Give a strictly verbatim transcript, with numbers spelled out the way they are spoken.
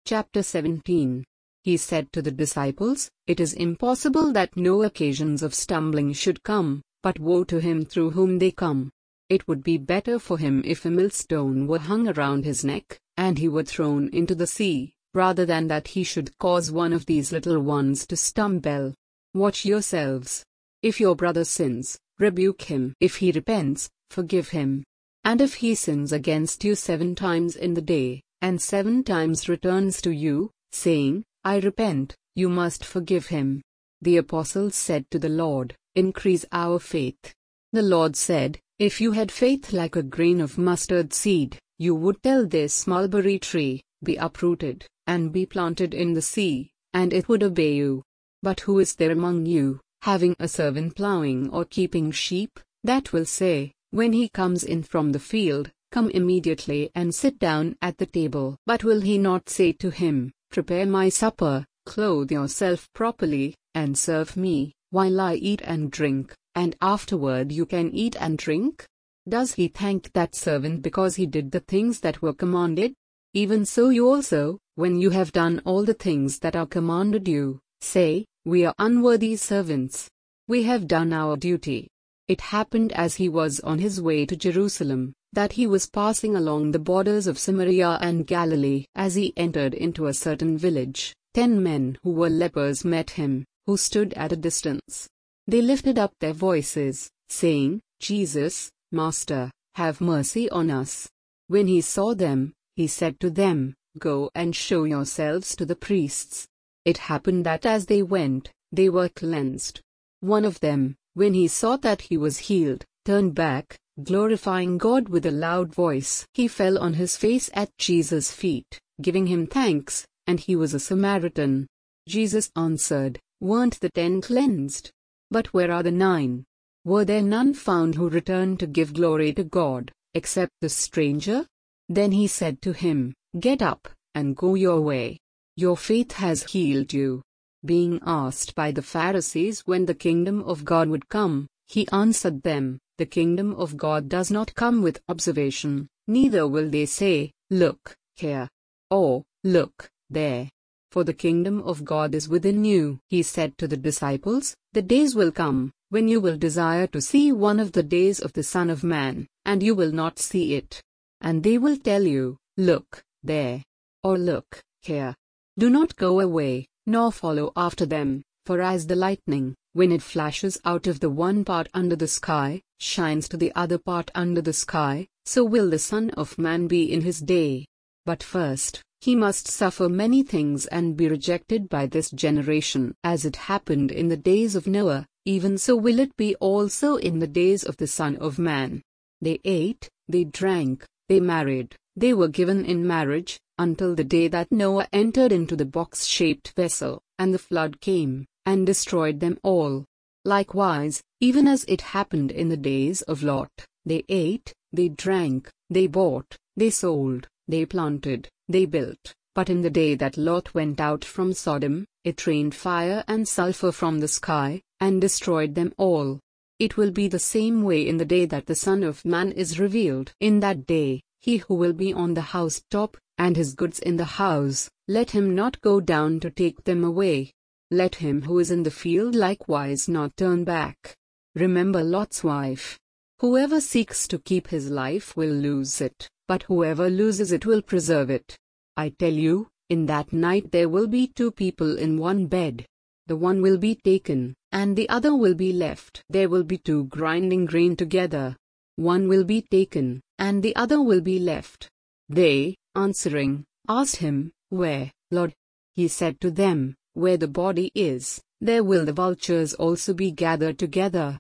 Chapter seventeen. He said to the disciples, "It is impossible that no occasions of stumbling should come, but woe to him through whom they come. It would be better for him if a millstone were hung around his neck, and he were thrown into the sea, rather than that he should cause one of these little ones to stumble. Watch yourselves. If your brother sins, rebuke him. If he repents, forgive him. And if he sins against you seven times in the day, and seven times returns to you, saying, 'I repent,' you must forgive him." The apostles said to the Lord, "Increase our faith." The Lord said, "If you had faith like a grain of mustard seed, you would tell this mulberry tree, 'Be uprooted, and be planted in the sea,' and it would obey you. But who is there among you, having a servant plowing or keeping sheep, that will say, when he comes in from the field, 'Come immediately and sit down at the table'? But will he not say to him, 'Prepare my supper, clothe yourself properly, and serve me, while I eat and drink, and afterward you can eat and drink'? Does he thank that servant because he did the things that were commanded? Even so you also, when you have done all the things that are commanded you, say, 'We are unworthy servants. We have done our duty.'" It happened as he was on his way to Jerusalem, that he was passing along the borders of Samaria and Galilee. As he entered into a certain village, ten men who were lepers met him, who stood at a distance. They lifted up their voices, saying, "Jesus, Master, have mercy on us." When he saw them, he said to them, "Go and show yourselves to the priests." It happened that as they went, they were cleansed. One of them, when he saw that he was healed, turned back, glorifying God with a loud voice. He fell on his face at Jesus' feet, giving him thanks, and he was a Samaritan. Jesus answered, "Weren't the ten cleansed? But where are the nine? Were there none found who returned to give glory to God, except the stranger?" Then he said to him, "Get up, and go your way. Your faith has healed you." Being asked by the Pharisees when the kingdom of God would come, he answered them, "The kingdom of God does not come with observation, neither will they say, 'Look here,' or 'Look there.' For the kingdom of God is within you." He said to the disciples, "The days will come, when you will desire to see one of the days of the Son of Man, and you will not see it. And they will tell you, 'Look there,' or 'Look here.' Do not go away, nor follow after them, for as the lightning, when it flashes out of the one part under the sky, shines to the other part under the sky, so will the Son of Man be in his day. But first, he must suffer many things and be rejected by this generation. As it happened in the days of Noah, even so will it be also in the days of the Son of Man. They ate, they drank, they married, they were given in marriage, until the day that Noah entered into the box-shaped vessel, and the flood came, and destroyed them all. Likewise, even as it happened in the days of Lot, they ate, they drank, they bought, they sold, they planted, they built, but in the day that Lot went out from Sodom, it rained fire and sulfur from the sky, and destroyed them all. It will be the same way in the day that the Son of Man is revealed. In that day, he who will be on the housetop, and his goods in the house, let him not go down to take them away. Let him who is in the field likewise not turn back. Remember Lot's wife. Whoever seeks to keep his life will lose it, but whoever loses it will preserve it. I tell you, in that night there will be two people in one bed. The one will be taken, and the other will be left. There will be two grinding grain together. One will be taken, and the other will be left. They, answering, asked him, "Where, Lord?" He said to them, "Where the body is, there will the vultures also be gathered together."